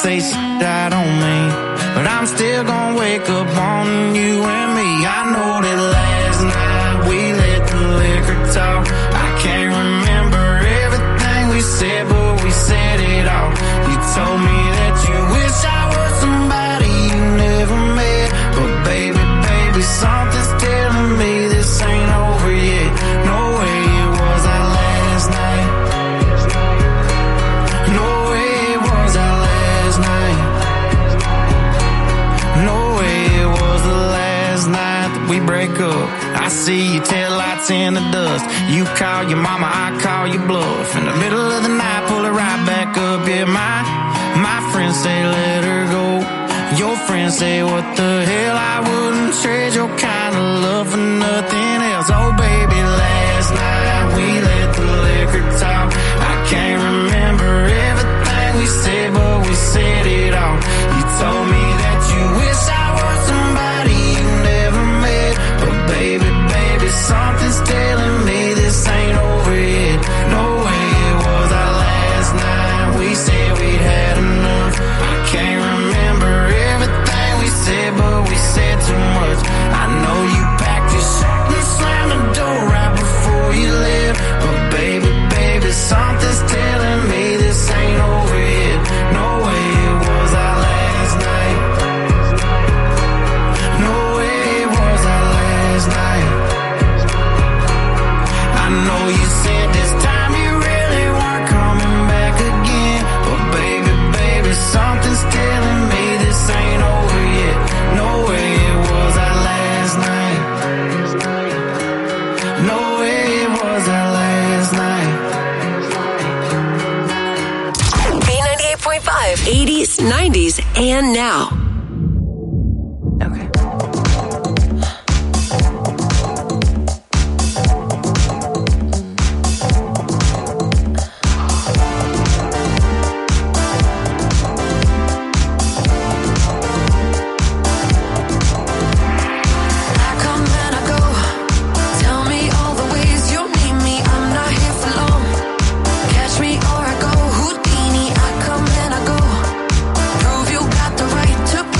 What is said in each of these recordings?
say shit I don't mean, but I'm still gonna wake up on you and me. I know that last night we let the liquor talk. I can't remember everything we said, but we said it all. You told me that you wish I was somebody you never met, but baby, baby, something's telling me this ain't over yet. No way it was our last night. No way it was our last night. No way it was the last night that we break up. I see your taillights in the dust. You call your mama, I call your bluff. In the middle of the night, pull it right back up. Yeah, my friends say let her go. Your friends say what the hell, I wouldn't trade your kind of love for nothing else. Oh baby, last night we let the liquor talk. I can't remember everything we said, but we said it all. You told me that you wish I was somebody you never met, but baby, baby, something's telling me this ain't over yet. No way it was our last night. We said we'd had enough. I can't remember everything we said, but we said too much. I know you packed your shit and slammed the door right before you left, but baby, baby, something's telling me this ain't over yet. No way it was our last night. No way it was our last night. I know you said this time you really weren't coming back again, but baby, baby, something's telling me this ain't over yet. No way it was our last night. No way it was our last night. B98.5, 80s, 90s, and now. Okay. I come and I go. Tell me all the ways you need me. I'm not here for long. Catch me or I go Houdini. I come and I go. Prove you got the right to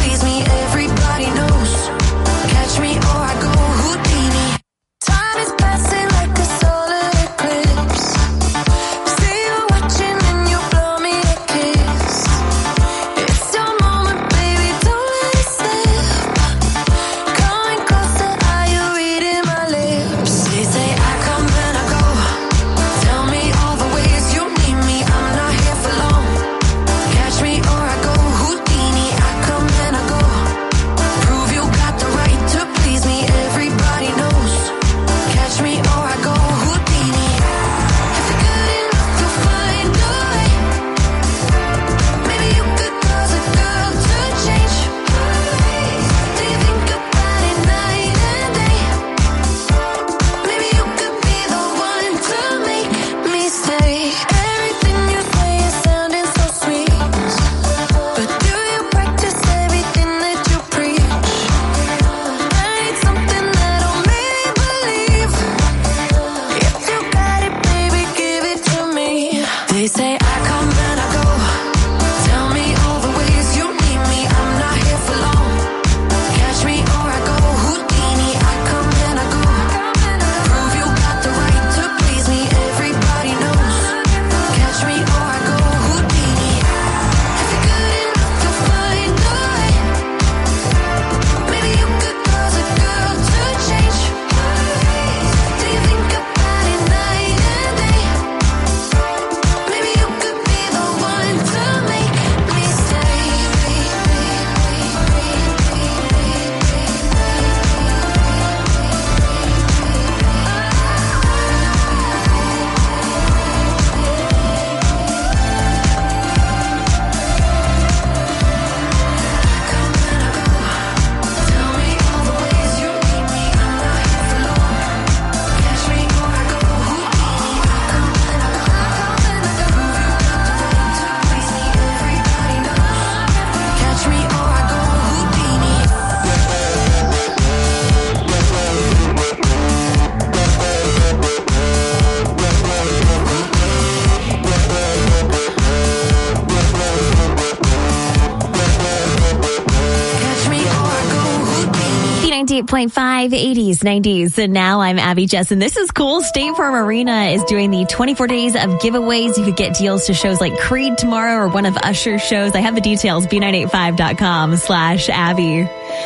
98.5, 80s, 90s. And now I'm Abby Jess, and this is cool. State Farm Arena is doing the 24 days of giveaways. You could get deals to shows like Creed tomorrow or one of Usher's shows. I have the details, b985.com/Abby.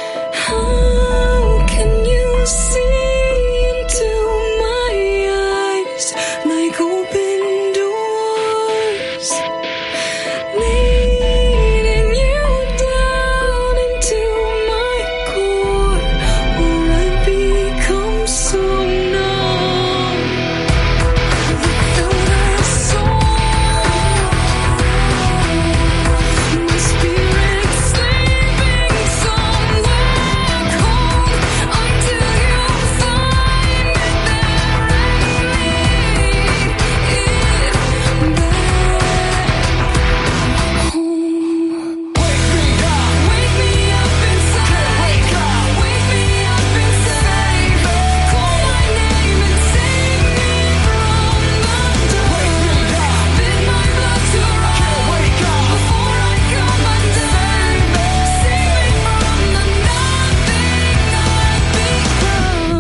How can you see into my eyes like open doors? Leading you down into my core, where I become so numb. Without a soul, my spirit sleeping somewhere cold until you find it there and lead it back home. Wake me up inside. Wake me up inside. Call my name and save me from the dark. Bid my blood to run before I come undone. Save me from the nothing I've become.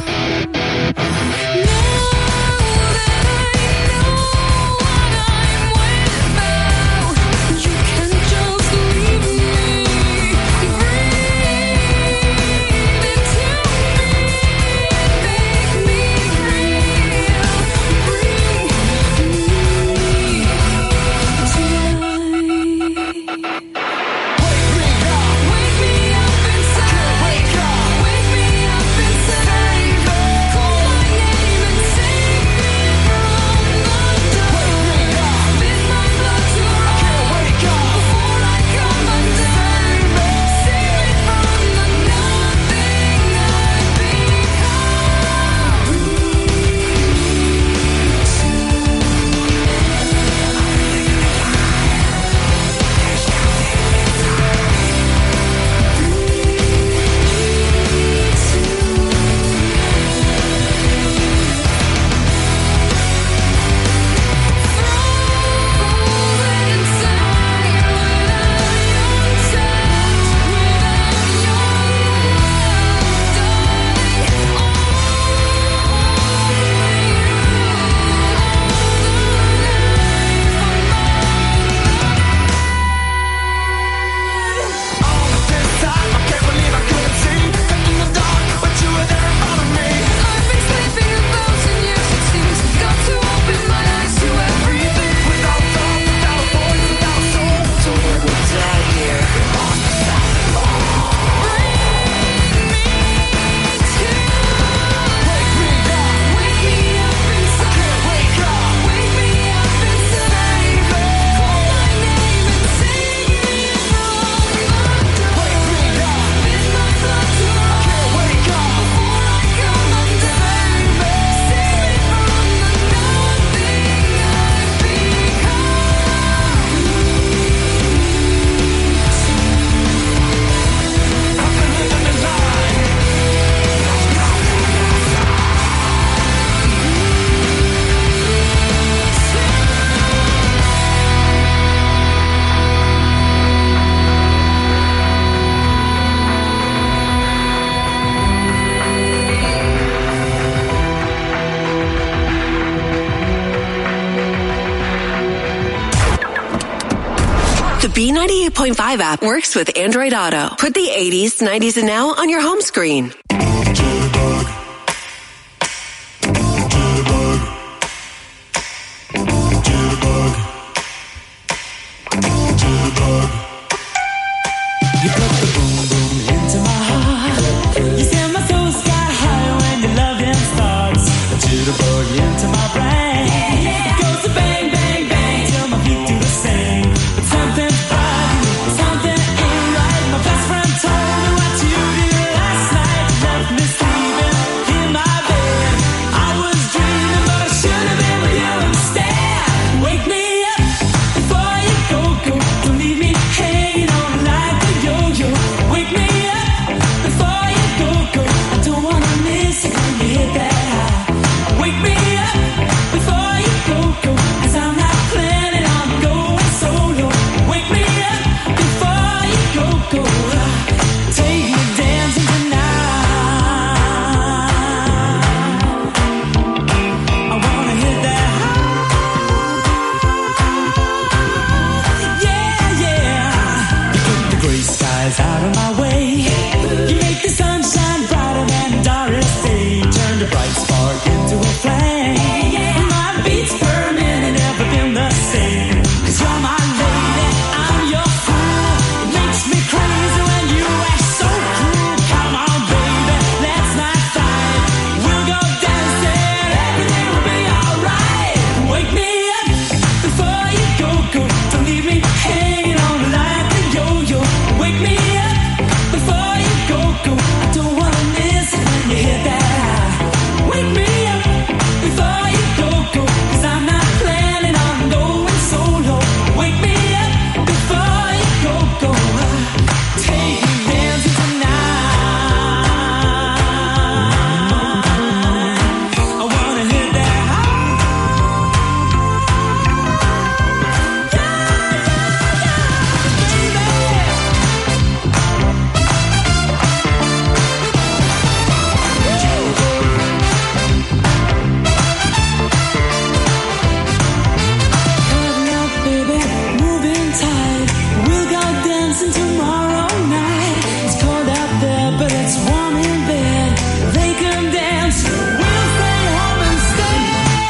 Now that I know what I'm without, you can just leave me. The B98.5 app works with Android Auto. Put the 80s, 90s, and now on your home screen. You put the boom boom into my heart. You send my soul sky high when your loving starts. A jitterbug into my brain. It goes to bang bang bang till my feet do the same. But something's bugging me, something ain't right. My best friend told me what you did last night. skies out of my way. You make the sunshine brighter than Doris Day. Turn a bright spark into a flame. My beats per minute never been the same. 'Cause you're my lady, I'm your fool. It makes me crazy when you act so cruel. Come on, baby, let's not fight. We'll go dancing, everything will be alright. Wake me up before you go. Don't leave me hanging on like a yo-yo. Wake me up before you go. I don't wanna miss it when you hit that high. Wake me up before you go. 'Cause I'm not planning on going solo. Wake me up before you go. Take me dancing tonight. I wanna hit that high. Coming up, baby, moving tight. We'll go dancing tomorrow night. It's cold out there, but it's warm in bed. They can dance, we'll stay home instead.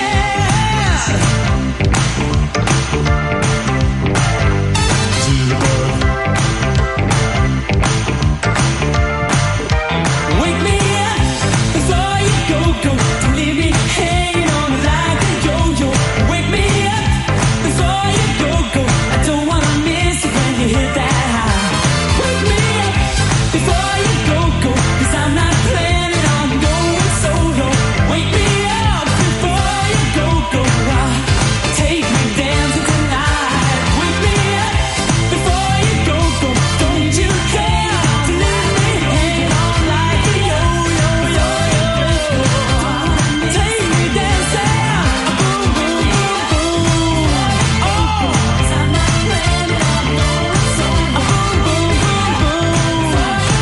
Wake me up before you go. Don't leave me hanging on like a yo-yo. Wake me up before you go. I don't wanna miss it when you hit that high. Wake me up before you go. 'Cause I'm not planning on going solo. Wake me up before you go. Take me dancing tonight. Wake me up before you go. Don't you care to leave me hanging on like a yo-yo. Take me dancing. Boom, boom, boom, boom. Oh, 'cause I'm not planning on going solo. Boom, boom, boom, boom.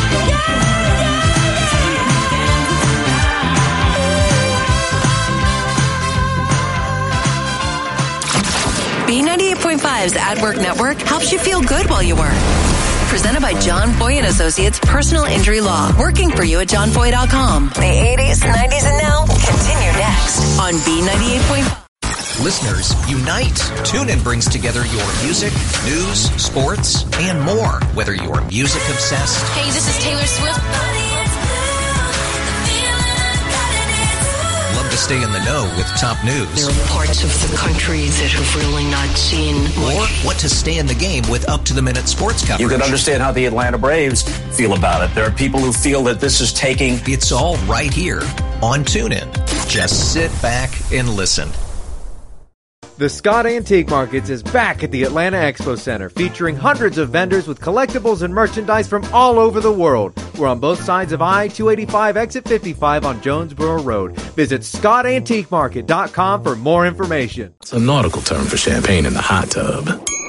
B98.5's At Work Network helps you feel good while you work. Presented by John Foy and Associates Personal Injury Law. Working for you at johnfoy.com. The 80s, 90s, and now continue next on B98.5. Listeners, unite. TuneIn brings together your music, news, sports, and more. Whether you're music obsessed, Hey, this is Taylor Swift. love to stay in the know with top news, There are parts of the country that have really not seen or much. what to stay in the game with up-to-the-minute sports coverage. You can understand how the Atlanta Braves feel about it. There are people who feel that this is taking... It's all right here on TuneIn. Just sit back and listen. The Scott Antique Markets is back at the Atlanta Expo Center, featuring hundreds of vendors with collectibles and merchandise from all over the world. We're on both sides of I-285 exit 55 on Jonesboro Road. Visit ScottAntiqueMarket.com for more information. It's a nautical term for champagne in the hot tub.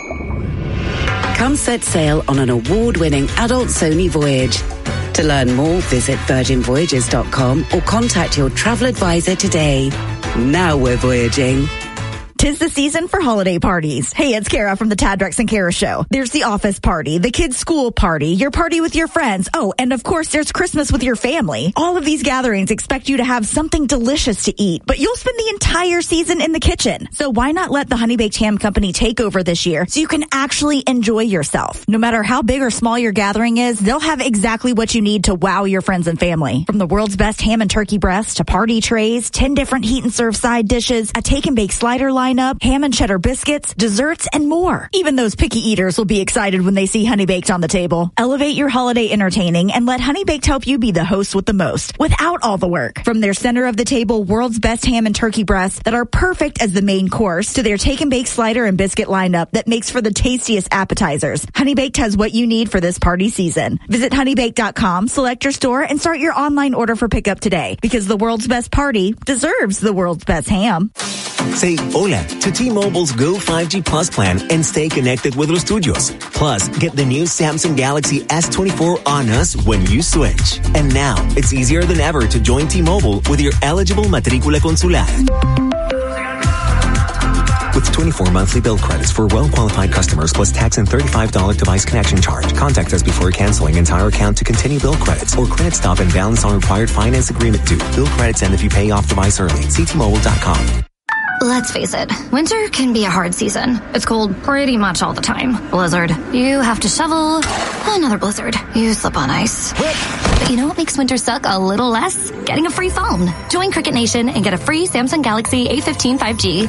Come set sail on an award-winning adult Sony voyage. To learn more, visit virginvoyages.com or contact your travel advisor today. Now we're voyaging. 'Tis the season for holiday parties. Hey, it's Kara from the Tad Drex and Kara Show. There's the office party, the kids' school party, your party with your friends. Oh, and of course, there's Christmas with your family. All of these gatherings expect you to have something delicious to eat, but you'll spend the entire season in the kitchen. So why not let the Honey Baked Ham Company take over this year so you can actually enjoy yourself? No matter how big or small your gathering is, they'll have exactly what you need to wow your friends and family. From the world's best ham and turkey breast to party trays, 10 different heat and serve side dishes, a take and bake slider lineup, ham and cheddar biscuits, desserts, and more. Even those picky eaters will be excited when they see Honey Baked on the table. Elevate your holiday entertaining and let Honey Baked help you be the host with the most, without all the work. From their center of the table world's best ham and turkey breasts that are perfect as the main course, to their take and bake slider and biscuit lineup that makes for the tastiest appetizers, Honey Baked has what you need for this party season. Visit honeybaked.com, select your store, and start your online order for pickup today, because the world's best party deserves the world's best ham. Say hola to T-Mobile's Go 5G Plus plan and stay connected with los tuyos. Plus, get the new Samsung Galaxy S24 on us when you switch. And now, it's easier than ever to join T-Mobile with your eligible matrícula consular. with 24 monthly bill credits for well-qualified customers plus tax and $35 device connection charge. Contact us before canceling entire account to continue bill credits or credit stop and balance on required finance agreement due. Bill credits end if you pay off device early. Ctmobile.com. Let's face it, winter can be a hard season. It's cold pretty much all the time. Blizzard, you have to shovel. Another blizzard, you slip on ice. But you know what makes winter suck a little less? Getting a free phone. Join Cricket Nation and get a free Samsung Galaxy A15 5G.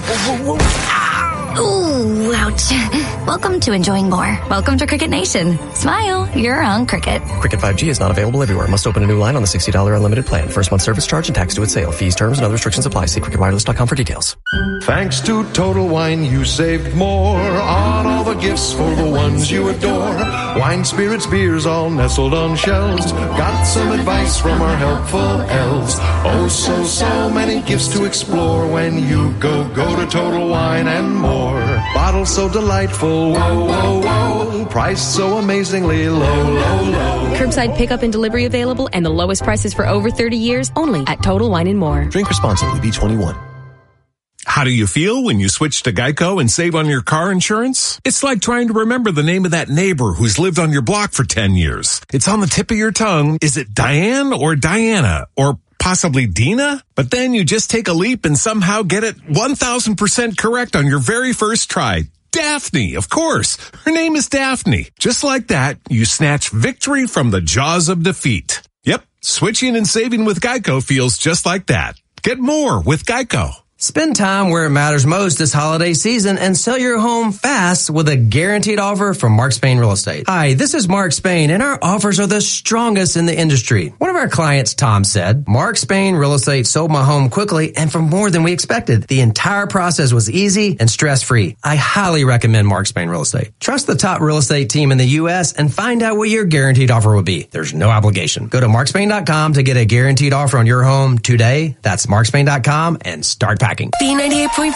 Ooh, ouch. Welcome to enjoying more. Welcome to Cricket Nation. Smile, you're on Cricket. Cricket 5G is not available everywhere. Must open a new line on the $60 unlimited plan. First month service charge and tax due at sale. Fees, terms, and other restrictions apply. See cricketwireless.com for details. Thanks to Total Wine, you saved more on all the gifts for the ones you adore. Wine, spirits, beers, all nestled on shelves. Got some advice from our helpful elves. Oh, so many gifts to explore when you go to Total Wine and more. Bottles so delightful, whoa. Priced so amazingly low. Curbside pickup and delivery available, and the lowest prices for over 30 years only at Total Wine & More. Drink responsibly. B21. How do you feel when you switch to Geico and save on your car insurance? It's like trying to remember the name of that neighbor who's lived on your block for 10 years. It's on the tip of your tongue. Is it Diane or Diana or possibly Dina? But then you just take a leap and somehow get it 1,000% correct on your very first try. Daphne, of course. Her name is Daphne. Just like that, you snatch victory from the jaws of defeat. Yep, switching and saving with Geico feels just like that. Get more with Geico. Spend time where it matters most this holiday season and sell your home fast with a guaranteed offer from Mark Spain Real Estate. Hi, this is Mark Spain, and our offers are the strongest in the industry. One of our clients, Tom, said, Mark Spain Real Estate sold my home quickly and for more than we expected. The entire process was easy and stress-free. I highly recommend Mark Spain Real Estate. Trust the top real estate team in the U.S. and find out what your guaranteed offer will be. There's no obligation. Go to markspain.com to get a guaranteed offer on your home today. That's markspain.com and start packing. B98.5.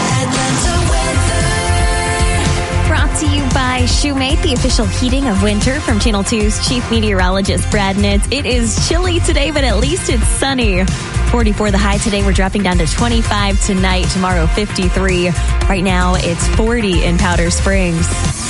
Brought to you by Shoemate, the official heating of winter from Channel 2's chief meteorologist, Brad Nitz. It is chilly today, but at least it's sunny. 44 the high today. We're dropping down to 25 tonight. Tomorrow, 53. Right now, it's 40 in Powder Springs.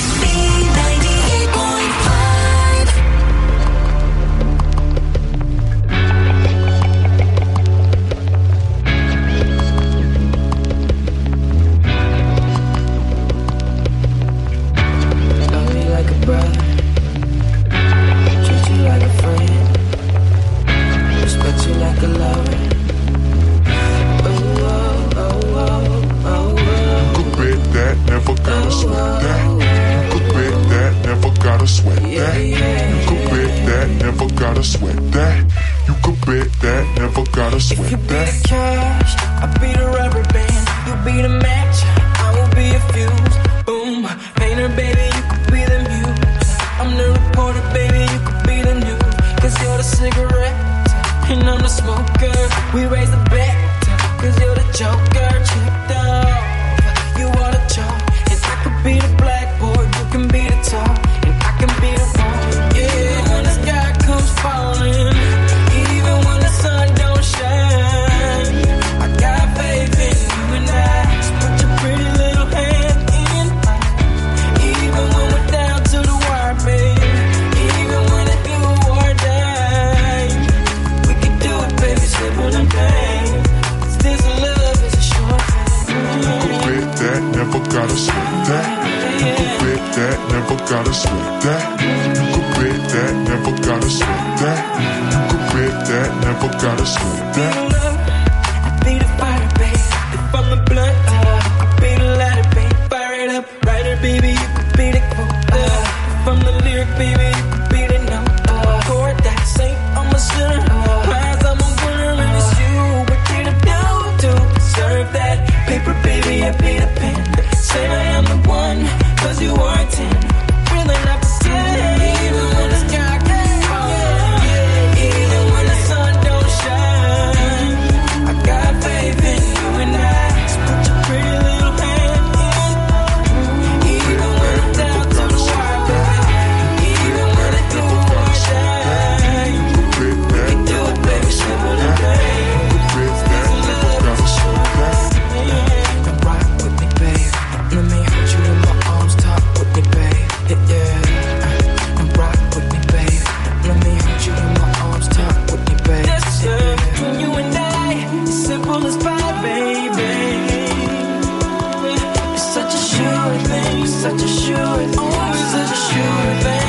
If you be the cash, I'll be the rubber band. You'll be the match, I will be a fuse. Boom, painter, baby, you could be the muse. I'm the reporter, baby, you could be the news. Cause you're the cigarette, and I'm the smoker. We raise the bet, cause you're the joker. Checked off, you are the chalk. And I could be the blackboard, you can be the top. And I can be the wall. Yeah, when the sky comes falling, even when the sun don't shine, I got faith in you and I. So put your pretty little hand in mine. Even when we're down to the wire, baby. Even when it's do or die, we can do it, baby, simple and plain. 'Cause this love is a short thing. You could bet that, never gotta sweat that. You could bet that, never gotta sweat that. You could bet that, never gotta sweat that. You could bet that, never gotta sweat that. I be the fire, babe. If I'm the blunt, you could be the lighter, babe. Fire it up, writer, baby, you could be the quote. If I'm the lyric, baby, you could be the note. Chord that saint, I'm a sinner. Rise, I'm a winner, and it's you. What did I do to deserve that? Paper, baby, I be the pen. Say I am the one, 'cause you are a 10. Really not pretend. Even when the sky gets falling, even when the sun don't shine, sure thing. Always such a sure thing.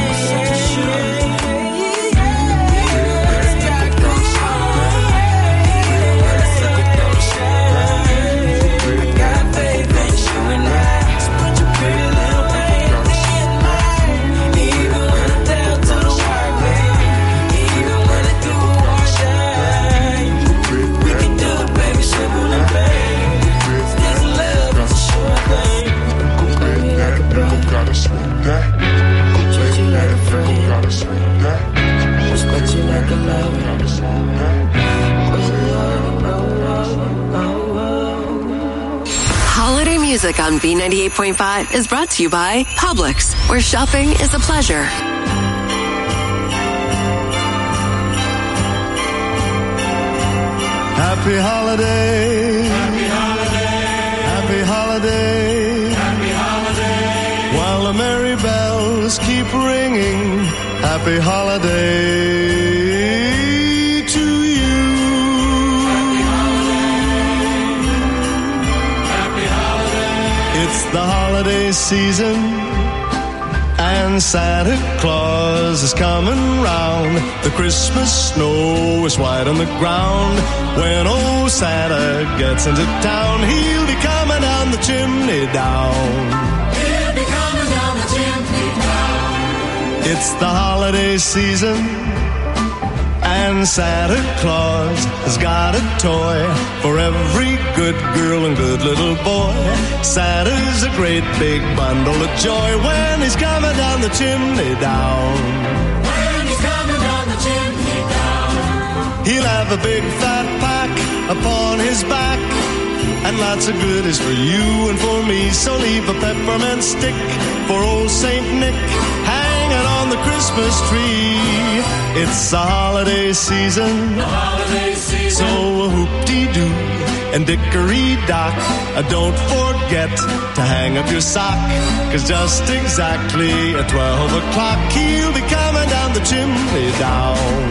Holiday music on B98.5 is brought to you by Publix, where shopping is a pleasure. Happy holiday. Happy holiday. Happy holiday. Happy holiday. While the merry bells keep ringing, happy holiday to you. Happy holiday. Happy holiday. It's the holiday season, and Santa Claus is coming round. The Christmas snow is white on the ground. When old Santa gets into town, he'll be coming down the chimney down. He'll be coming down the chimney down. It's the holiday season, and Santa Claus has got a toy for every good girl and good little boy. Santa's a great big bundle of joy when he's coming down the chimney down. When he's coming down the chimney down. He'll have a big fat pack upon his back, and lots of goodies for you and for me. So leave a peppermint stick for old Saint Nick hanging on the Christmas tree. It's the holiday season, so a hoop-dee-doo and dickory-dock. Don't forget to hang up your sock, 'cause just exactly at 12 o'clock he'll be coming down the chimney down.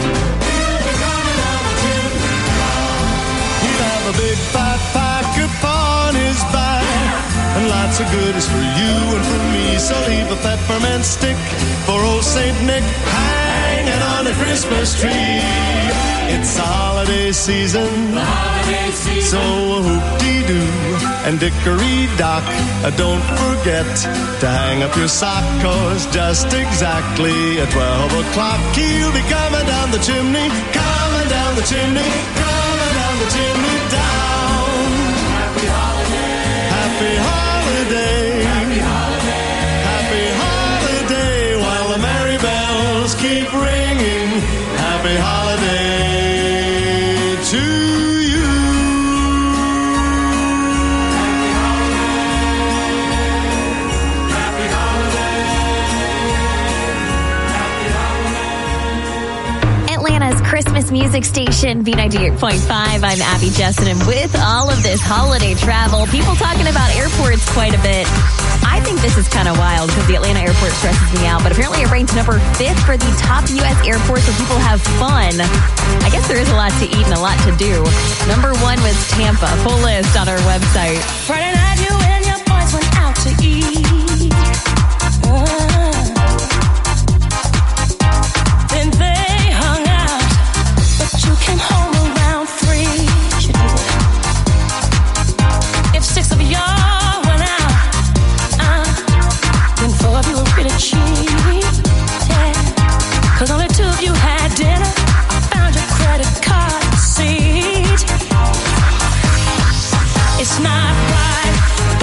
He'll have a big fat pack upon his back, and lots of goodies for you and for me. So leave a peppermint stick for old Saint Nick hanging on the Christmas tree. It's the holiday season, so a hoop-dee-doo and dickory-dock. Don't forget to hang up your sock, 'cause just exactly at 12 o'clock he'll be coming down the chimney, coming down the chimney, coming down the chimney down. Happy holiday. Happy holiday. Happy holiday. Happy holiday. While the merry bells keep ringing, happy holiday to you. Happy holiday. Happy holiday. Atlanta's Christmas music station, B98.5. I'm Abby Jesson, and with all of this holiday travel, people talking about airports quite a bit. I think this is kind of wild because the Atlanta airport stresses me out, but apparently it ranks number 5th for the top U.S. airports where people have fun. I guess there is a lot to eat and a lot to do. Number 1 was Tampa. Full list on our website. Friday night, you and your boys went out to eat. Then they hung out, but you came home around 3. If 6 of y'all went out, then 4 of you were really cheap. Yeah. 'Cause only 2 of you had dinner. I found your credit card receipt. It's not right.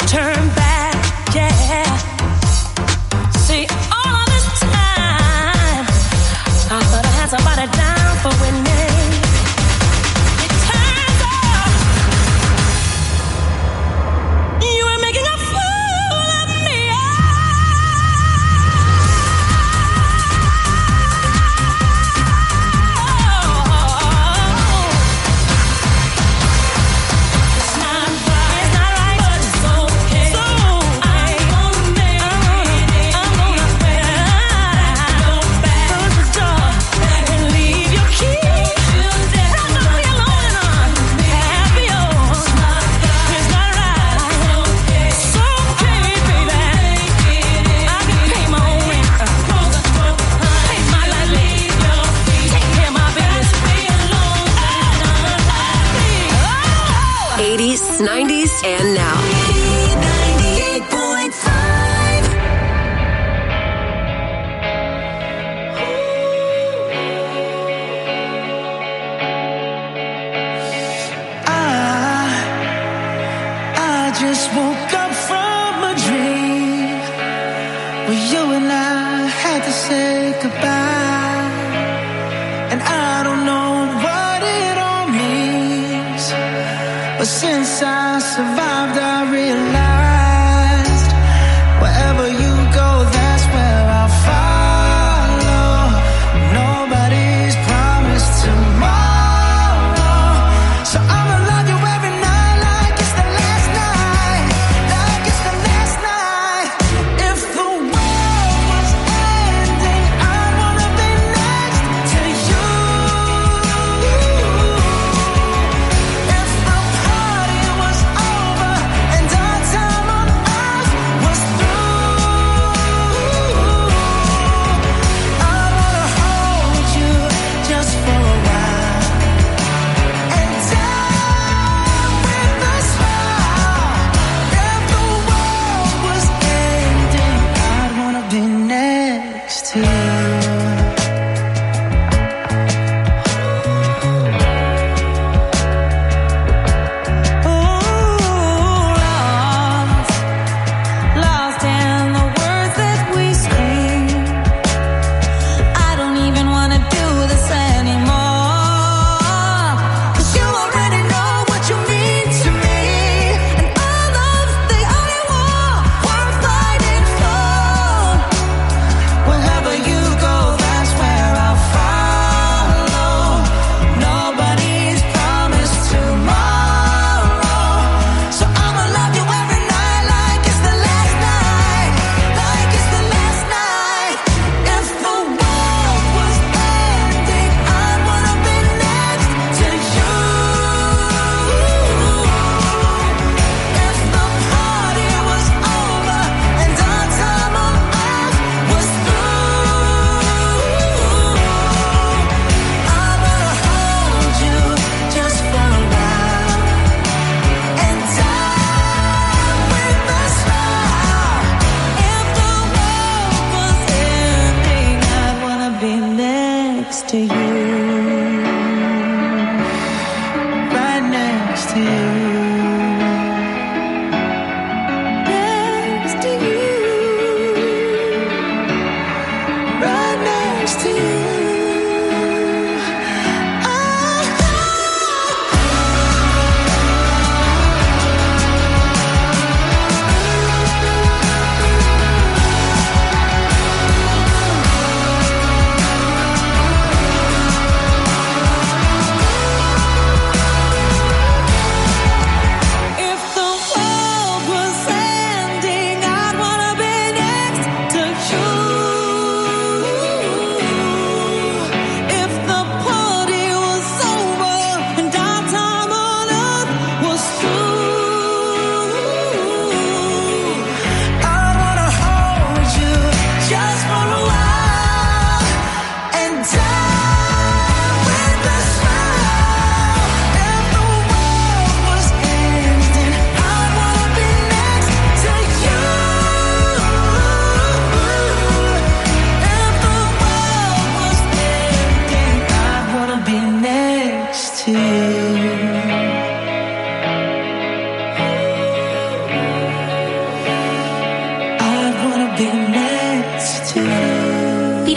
turn back, yeah. See, all of this time, I thought I had somebody down for winning. It turns out you were making a fool of me. It's not right, but it's okay. So I'm gonna make it. I'm gonna close the door and leave your key. I'm gonna be alone and unhappy. It's not right. It's okay, baby. I can pay my own rent, pay my light bill, take care of my business. 80s, 90s, and now. 98.5. I just woke up from a dream where you and I had to say goodbye. And I don't know what it all means, but since I survived, I realized wherever you go, that's where I'll follow. Nobody's promised tomorrow, so I'ma love you every night like it's the last night, like it's the last night. If the world was ending, I wanna be next to you. If the party was over and our time on earth was through, I wanna hold you just for a while and die with a smile. If the world was ending, I'd wanna be next to you. Lost in the words that we scream. I don't even wanna do this anymore, 'cause you already know what you mean to me, and all of the only war worth fighting for. Wherever you go, that's where I'll follow. Nobody's promised tomorrow, so I'ma love you every night like it's the last night, like it's the last night. If the world was ending, I'd wanna be next to you. If the party was over and our time on earth was through, I wanna hold you just for a while and die with a smile. If the world was ending, I'd wanna be next to you, right next to you, next to you, right next to you.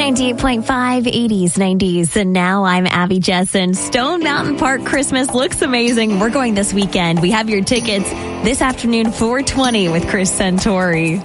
98.5, 80s, 90s. And now I'm Abby Jessen. Stone Mountain Park Christmas looks amazing. We're going this weekend. We have your tickets this afternoon, 4:20 with Chris Santori.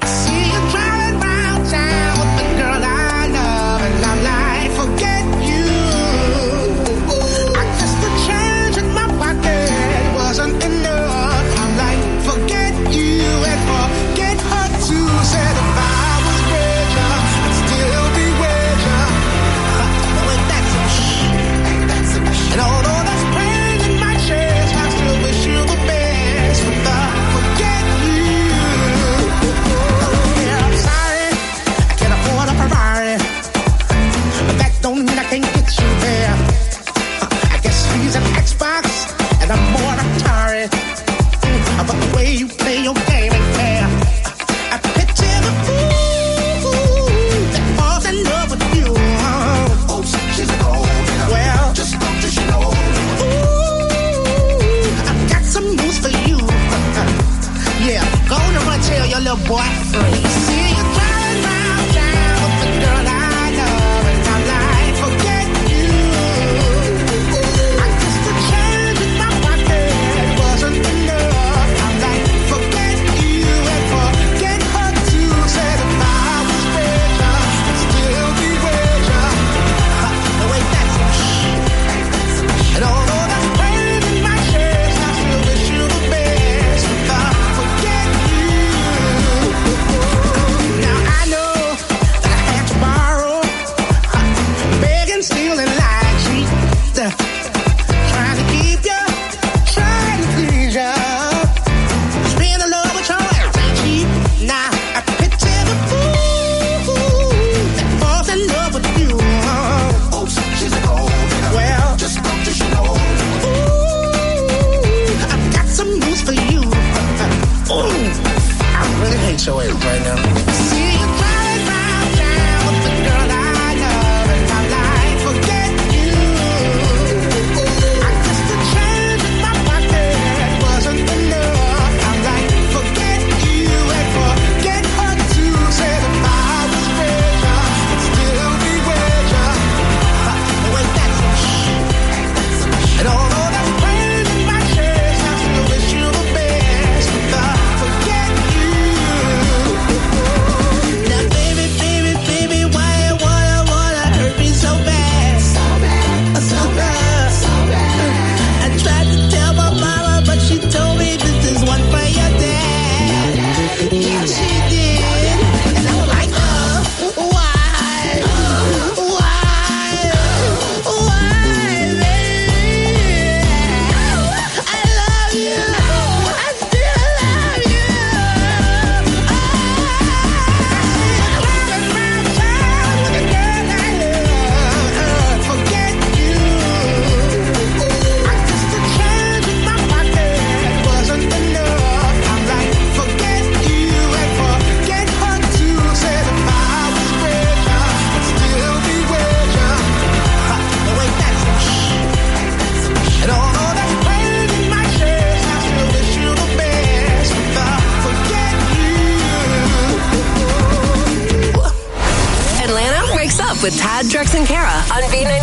with Tad, Drex, and Kara on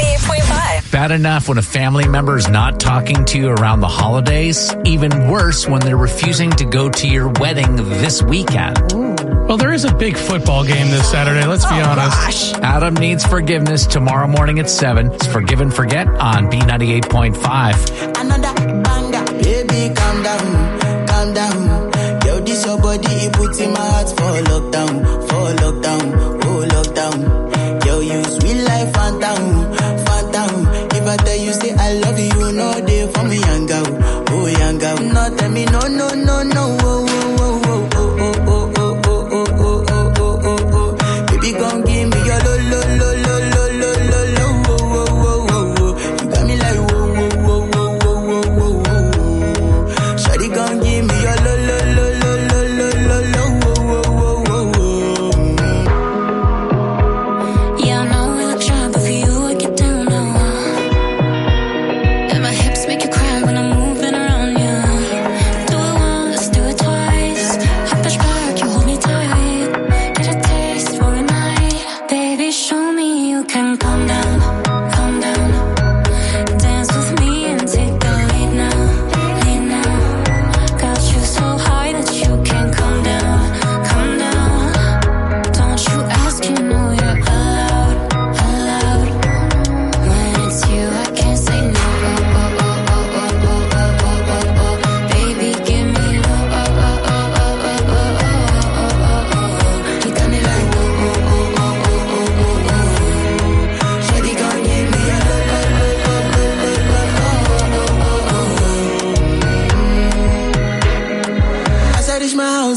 B98.5. Bad enough when a family member is not talking to you around the holidays. Even worse when they're refusing to go to your wedding this weekend. Well, there is a big football game this Saturday, let's be honest. Gosh. Adam needs forgiveness tomorrow morning at 7. It's Forgive and Forget on B98.5. Another banger. Baby, calm down, calm down. Yo, this your body, it puts in my heart for lockdown, oh lockdown. Yo, you sweet life, phantom, phantom. If I tell you, say I love you, no day for me, young girl, oh young girl. No, tell me, no, oh, baby, gon' give me your lo. You got me like whoa. Shawty gon' give me your lo. Yeah, I know we look shy, but for you I get down low. And my hips make you cry when I'm moving around you. Do it once, do it twice.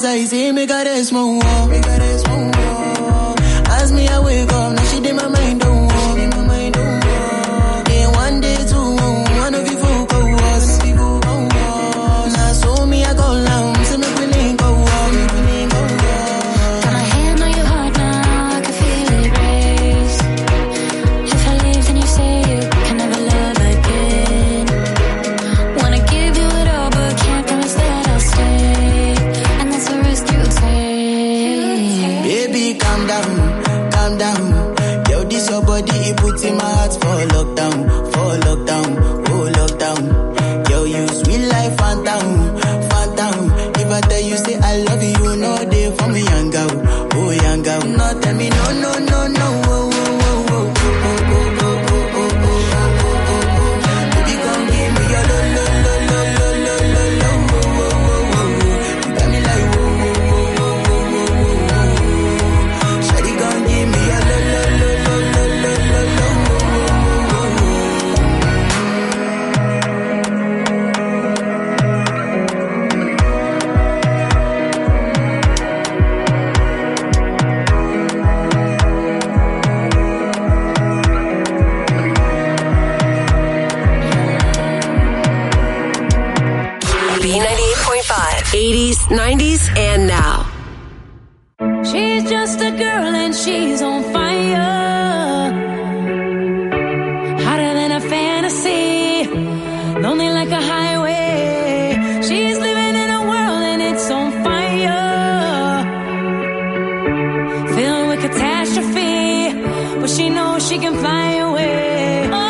as I say, make her rest more. As me I wake up, now she did my mind don't walk. Then one day two, one of you folk go us. Now so me I go down, so make we link go walk. Got my hand on your heart now, I can feel it race. If I leave, then you say you can never love again. Wanna give you it all, but can't promise that I'll stay. And that's the risk you take. Baby, calm down. Yo, this your body, it puts in my heart for lockdown, oh lockdown. Yo, you sweet life, phantom. If I tell you say I love you, no day for me, young girl, oh young girl. No, tell me no, oh, baby, come give me your lo. You got me like Shawty, come give me your lo. B98.5, 80s, 90s, and now. She's just a girl and she's on fire. Hotter than a fantasy. Lonely like a highway. She's living in a world and it's on fire. Filled with catastrophe. But she knows she can fly away. Oh,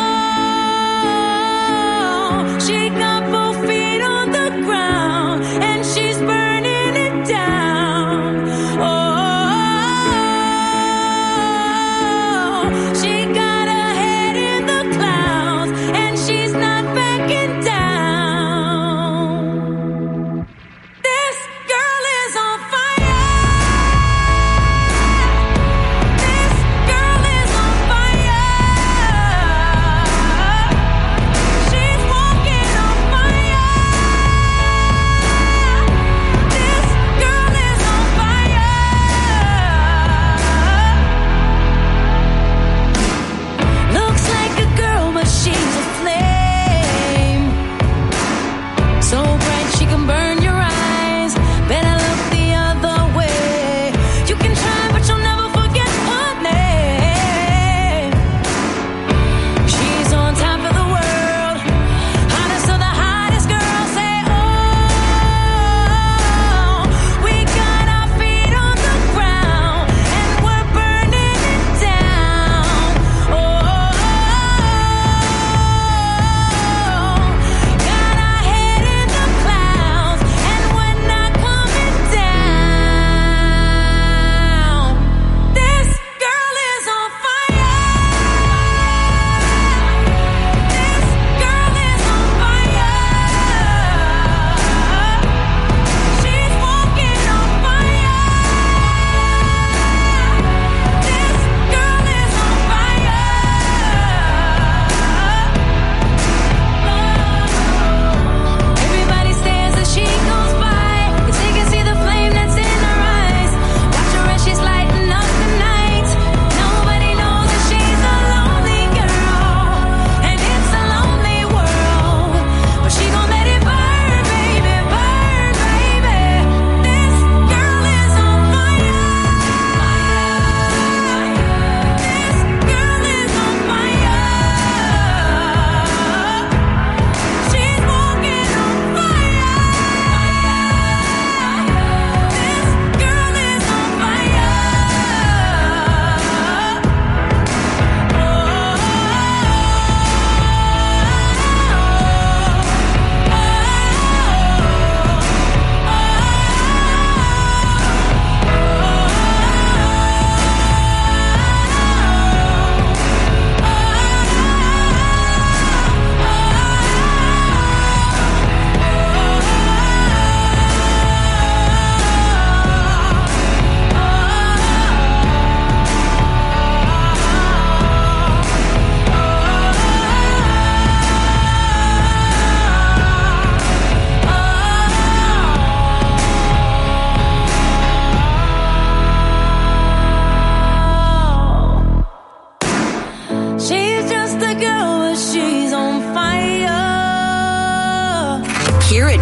she got both feet on the ground. And she's burning it down. Oh,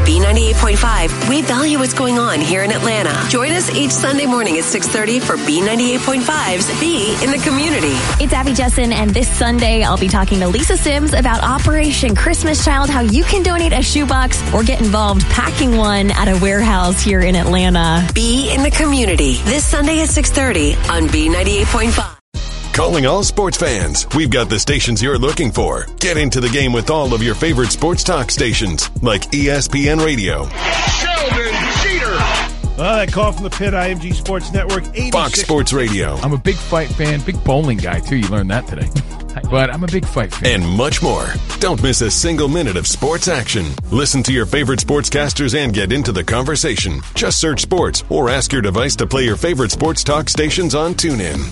B98.5, we value what's going on here in Atlanta. Join us each Sunday morning at 6:30 for B98.5's Be in the Community. It's Abby Jessen, and this Sunday I'll be talking to Lisa Sims about Operation Christmas Child, how you can donate a shoebox or get involved packing one at a warehouse here in Atlanta. Be in the Community, this Sunday at 6:30 on B98.5. Calling all sports fans. We've got the stations you're looking for. Get into the game with all of your favorite sports talk stations, like ESPN Radio, Sheldon Cheater. Well, that call from the pit, IMG Sports Network, 86. Fox Sports Radio. I'm a big fight fan, big bowling guy, too. You learned that today. But I'm a big fight fan. And much more. Don't miss a single minute of sports action. Listen to your favorite sportscasters and get into the conversation. Just search sports or ask your device to play your favorite sports talk stations on TuneIn.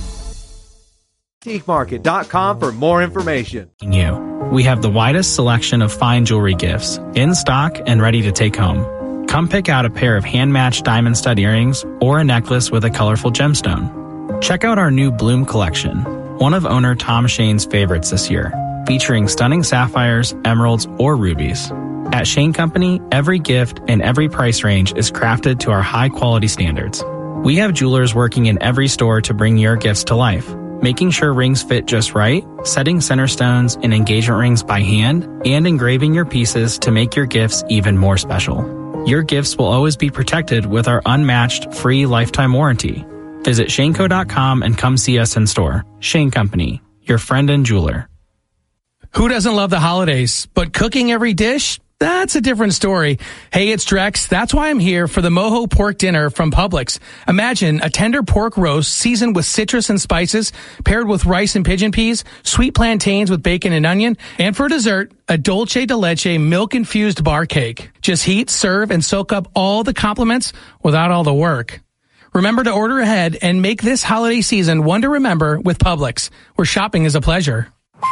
Antiquemarket.com for more information. We have the widest selection of fine jewelry gifts in stock and ready to take home. Come pick out a pair of hand-matched diamond stud earrings or a necklace with a colorful gemstone. Check out our new Bloom collection, one of owner Tom Shane's favorites this year, featuring stunning sapphires, emeralds, or rubies. At Shane Company, every gift and every price range is crafted to our high-quality standards. We have jewelers working in every store to bring your gifts to life, making sure rings fit just right, setting center stones and engagement rings by hand, and engraving your pieces to make your gifts even more special. Your gifts will always be protected with our unmatched free lifetime warranty. Visit shaneco.com and come see us in store. Shane Company, your friend and jeweler. Who doesn't love the holidays? But cooking every dish? That's a different story. Hey, it's Drex. That's why I'm here for the Mojo Pork Dinner from Publix. Imagine a tender pork roast seasoned with citrus and spices, paired with rice and pigeon peas, sweet plantains with bacon and onion, and for dessert, a dulce de leche milk-infused bar cake. Just heat, serve, and soak up all the compliments without all the work. Remember to order ahead and make this holiday season one to remember with Publix, where shopping is a pleasure.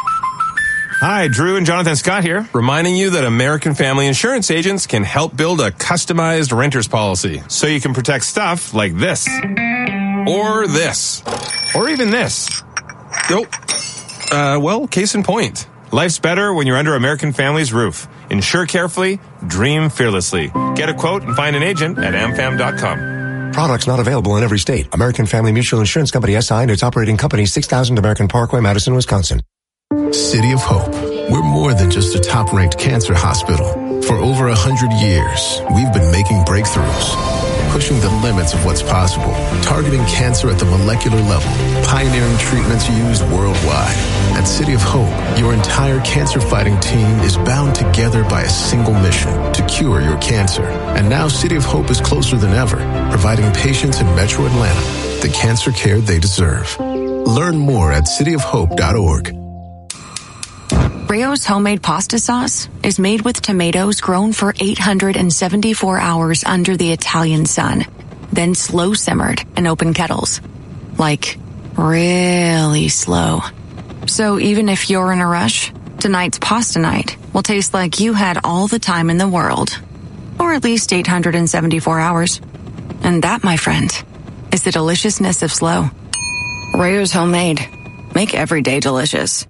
Hi, Drew and Jonathan Scott here, reminding you that American Family Insurance agents can help build a customized renter's policy so you can protect stuff like this, or this, or even this. Well, case in point. Life's better when you're under American Family's roof. Insure carefully, dream fearlessly. Get a quote and find an agent at amfam.com. Products not available in every state. American Family Mutual Insurance Company SI and its operating company, 6000 American Parkway, Madison, Wisconsin. City of Hope. We're more than just a top-ranked cancer hospital. For over 100 years, we've been making breakthroughs, pushing the limits of what's possible, targeting cancer at the molecular level, pioneering treatments used worldwide. At City of Hope, your entire cancer-fighting team is bound together by a single mission, to cure your cancer. And now City of Hope is closer than ever, providing patients in Metro Atlanta the cancer care they deserve. Learn more at cityofhope.org. Rayo's homemade pasta sauce is made with tomatoes grown for 874 hours under the Italian sun, then slow simmered in open kettles. Like, really slow. So even if you're in a rush, tonight's pasta night will taste like you had all the time in the world. Or at least 874 hours. And that, my friend, is the deliciousness of slow. Rayo's homemade. Make every day delicious.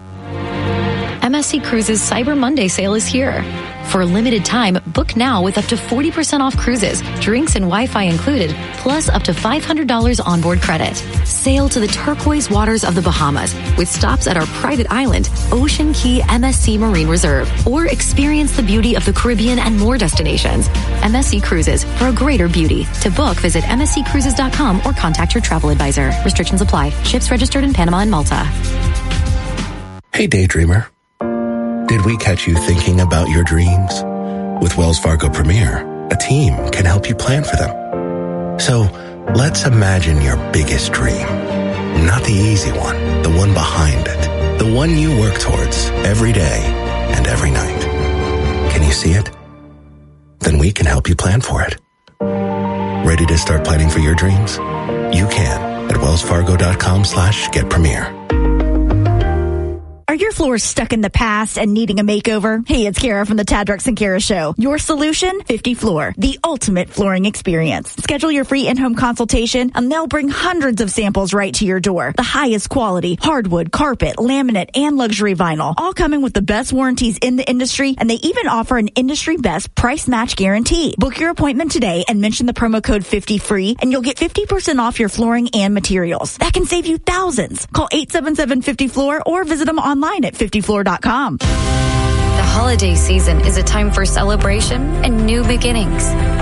MSC Cruises Cyber Monday sale is here. For a limited time, book now with up to 40% off cruises, drinks and Wi-Fi included, plus up to $500 onboard credit. Sail to the turquoise waters of the Bahamas with stops at our private island, Ocean Key MSC Marine Reserve, or experience the beauty of the Caribbean and more destinations. MSC Cruises, for a greater beauty. To book, visit msccruises.com or contact your travel advisor. Restrictions apply. Ships registered in Panama and Malta. Hey, Daydreamer. Did we catch you thinking about your dreams? With Wells Fargo Premier, a team can help you plan for them. So, let's imagine your biggest dream. Not the easy one, the one behind it. The one you work towards every day and every night. Can you see it? Then we can help you plan for it. Ready to start planning for your dreams? You can at wellsfargo.com/getpremier. Are your floors stuck in the past and needing a makeover? Hey, it's Kara from the Tad Drex and Kara Show. Your solution? 50 Floor, the ultimate flooring experience. Schedule your free in-home consultation and they'll bring hundreds of samples right to your door. The highest quality hardwood, carpet, laminate, and luxury vinyl, all coming with the best warranties in the industry, and they even offer an industry best price match guarantee. Book your appointment today and mention the promo code 50FREE and you'll get 50% off your flooring and materials. That can save you thousands. Call 877-50FLOOR or visit them online at 50floor.com. The holiday season is a time for celebration and new beginnings.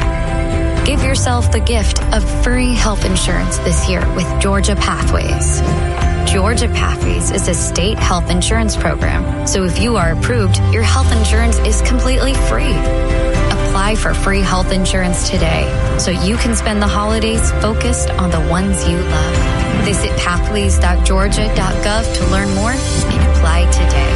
Give yourself the gift of free health insurance this year with Georgia Pathways. Georgia Pathways is a state health insurance program, so if you are approved, your health insurance is completely free. Apply for free health insurance today so you can spend the holidays focused on the ones you love. Visit pathways.georgia.gov to learn more and apply today.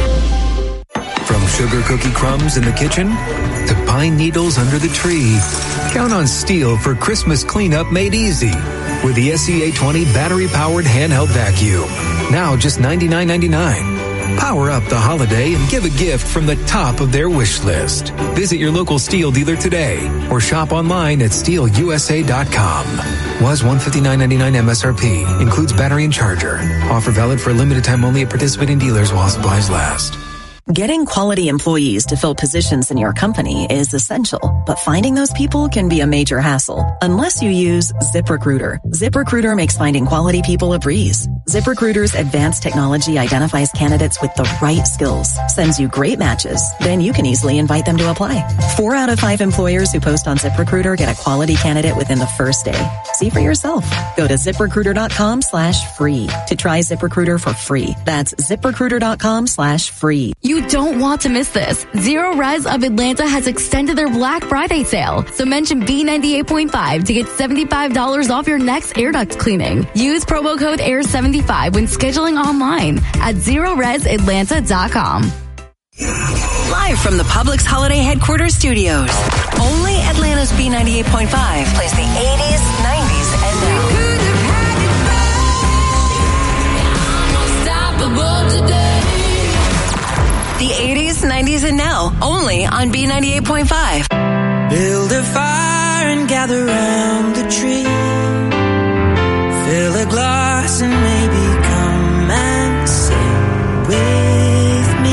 From sugar cookie crumbs in the kitchen to pine needles under the tree, count on Steel for Christmas cleanup made easy with the SCA20 battery-powered handheld vacuum. Now just $99.99. Power up the holiday and give a gift from the top of their wish list. Visit your local Steel dealer today or shop online at steelusa.com. Was $159.99 MSRP. Includes battery and charger. Offer valid for a limited time only at participating dealers while supplies last. Getting quality employees to fill positions in your company is essential, but finding those people can be a major hassle unless you use ZipRecruiter. ZipRecruiter makes finding quality people a breeze. ZipRecruiter's advanced technology identifies candidates with the right skills, sends you great matches, then you can easily invite them to apply. 4 out of 5 employers who post on ZipRecruiter get a quality candidate within the first day. See for yourself. Go to ZipRecruiter.com/free to try ZipRecruiter for free. That's ZipRecruiter.com/free. You don't want to miss this. Zero Res of Atlanta has extended their Black Friday sale. So mention B98.5 to get $75 off your next air duct cleaning. Use promo code AIR75 when scheduling online at ZeroResAtlanta.com. Live from the Publix Holiday Headquarters Studios. Only Atlanta's B98.5 plays the 80s, 90s, and now. The 80s, 90s, and now, only on B98.5. Build a fire and gather round the tree. Fill a glass and maybe come and sing with me.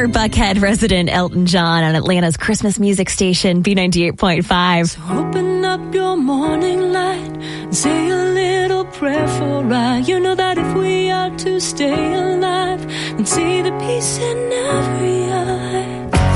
for Buckhead resident Elton John on Atlanta's Christmas music station, B98.5. So open up your morning light and say a little prayer for I. You know that if we are to stay alive and see the peace in every eye.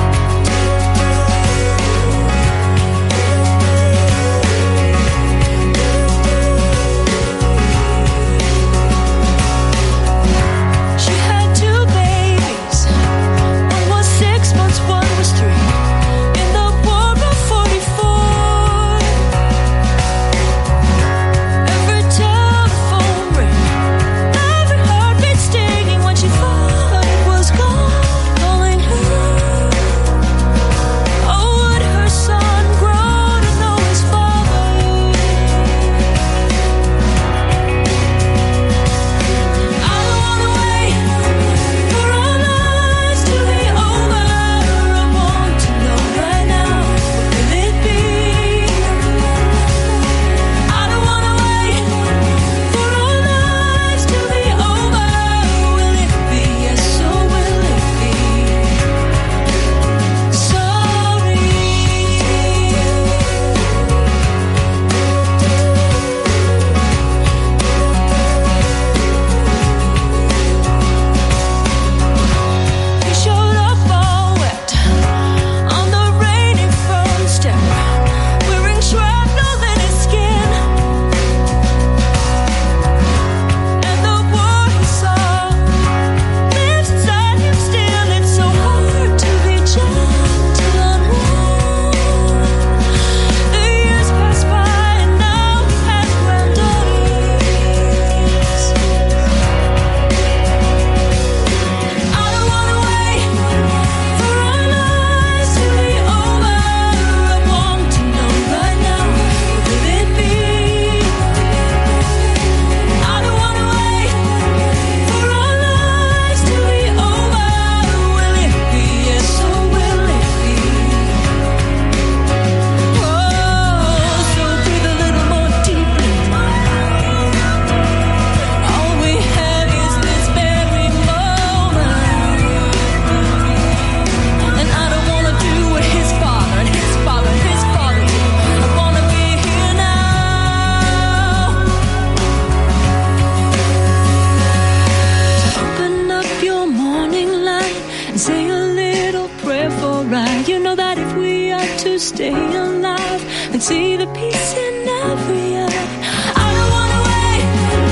Stay alive and see the peace in every eye. I don't wanna wait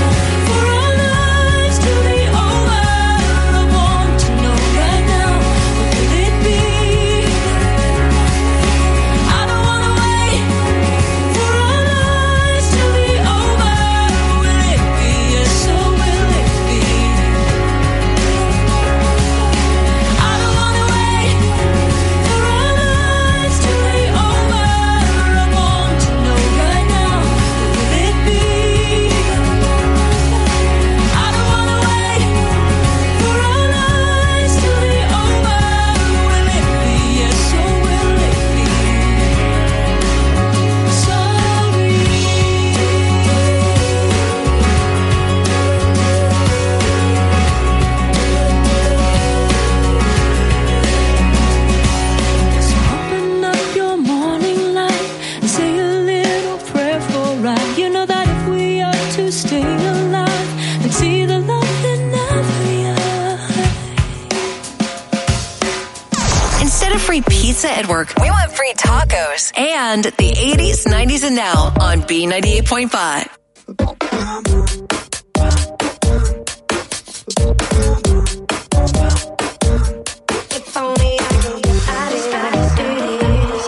for our lives to be over. I want to know right now, what will it be? I don't wanna wait for our lives to be over. Will it be? Yes, so will it be? I don't wanna wait for our lives to be over. I want to know right now, what will it be? I don't wanna wait for our lives to be over. Will it be? Yes, so will it be? So open up your morning light and say a little prayer for right. You know that if we are to stay alive and see the love in every eye. Instead of free pizza at work, we want free tacos. And the 80s, 90s, and now on B98.5. If only I could get I just gotta do this.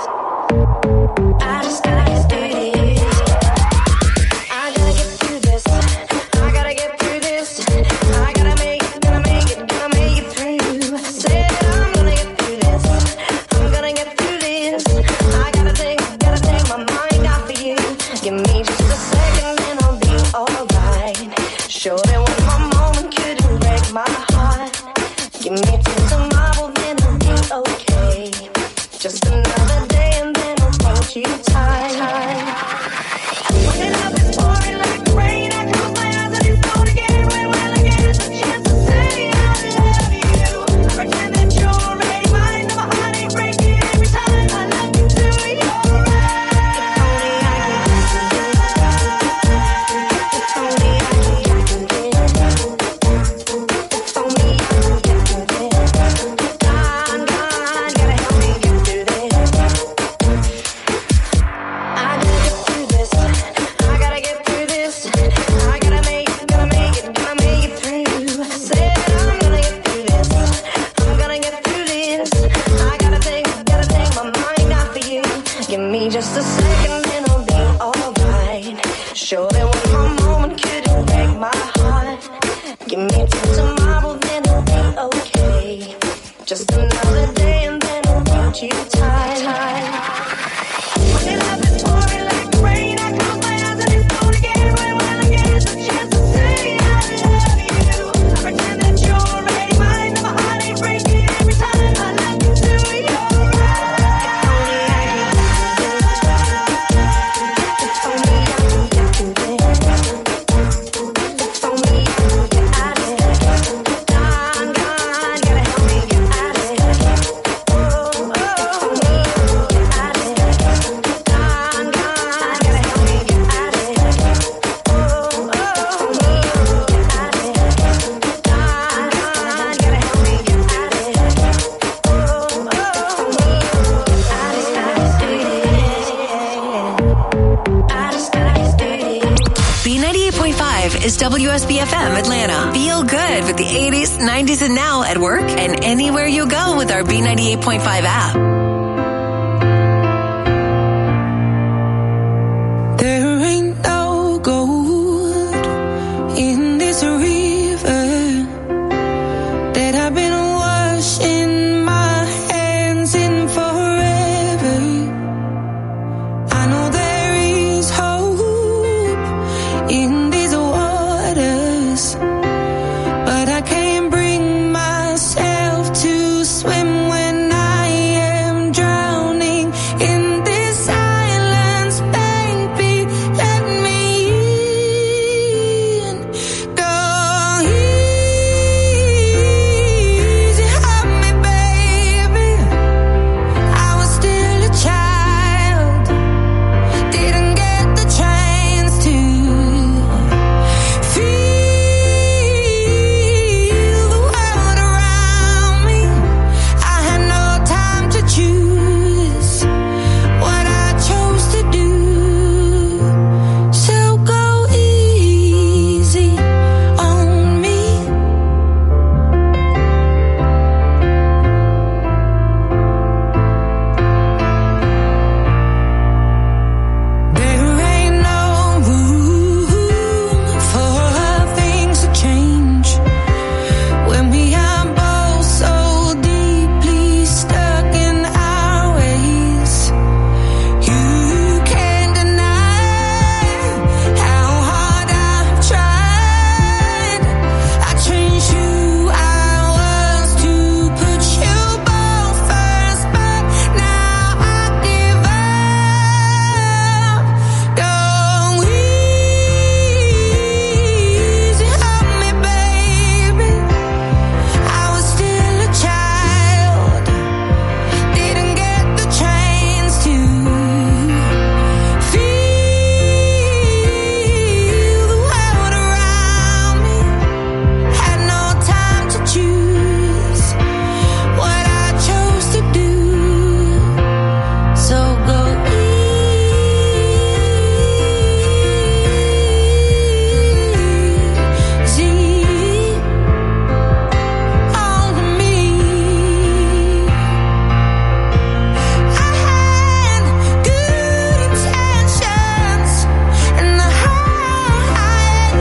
I just gotta get through this. I gotta get through this. I gotta get through this. I gotta make it, gonna make it, gonna make it through. Said I'm gonna get through this. I'm gonna get through this. I gotta take my mind off of you. Give me just a second and I'll be alright. then one more moment couldn't break my heart. Give me till tomorrow, then it'll be okay. Just another day and then I'll hold you tight. When it happens, pouring like rain, I close my eyes and it's gone again. When I get the chance to say I love you, I pretend that you're already mine. And my heart ain't breaking every time I look into your is WSBFM Atlanta. Feel good with the 80s, 90s, and now at work and anywhere you go with our B98.5 app.